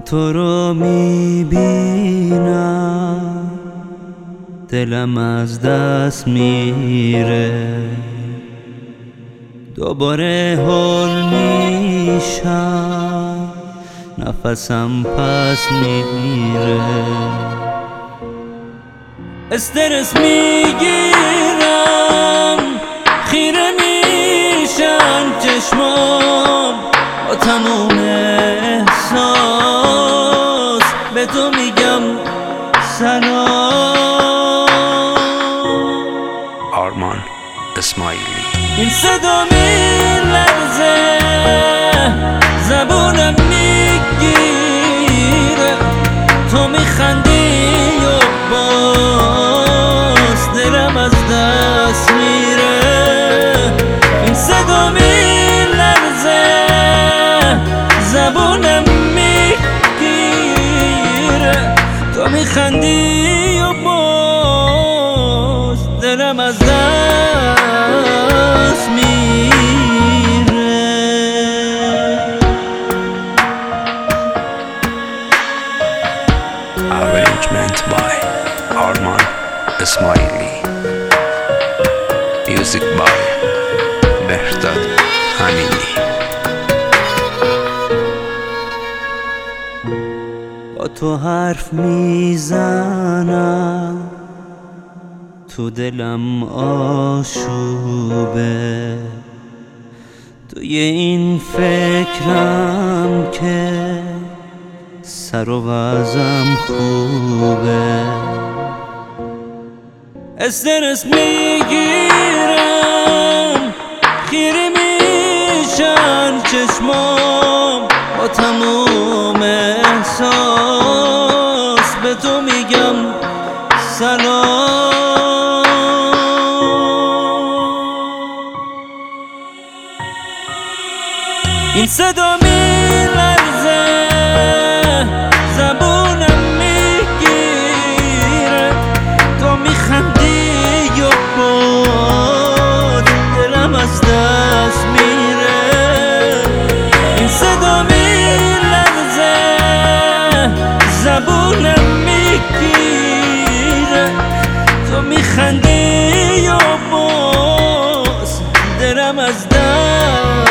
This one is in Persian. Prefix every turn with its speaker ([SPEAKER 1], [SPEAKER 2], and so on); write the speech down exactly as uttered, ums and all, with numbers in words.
[SPEAKER 1] تو رو میبینم دلم از دست میره، دوباره هول میشم نفسم پس میره، استرس میگیرم خیره میشن چشمام با تموم احساس به تو میگم سلام.
[SPEAKER 2] آرمان اسماعیلی.
[SPEAKER 1] این صدا میلرزه زبونم میگیره، تو میخندی و باز دلم از دست میره. این صدا میلرزه زبونم میگیره، تو میخندی و باز دلم از دست میره.
[SPEAKER 2] Arrangement by آرمان اسماعیلی. Music by بهرداد حمیدی.
[SPEAKER 1] با تو حرف میزنم تو دلم آشوبه، توی این فکرم که سر و وضعم خوبه، استرس میگیرم خیره میشن چشمام با تموم احساس به تو میگم سلام. این صدا میلرزه زبونم میگیره، تو میخندی و باز دلم از دست میره. این صدا میلرزه زبونم میگیره، تو میخندی و باز دلم از دست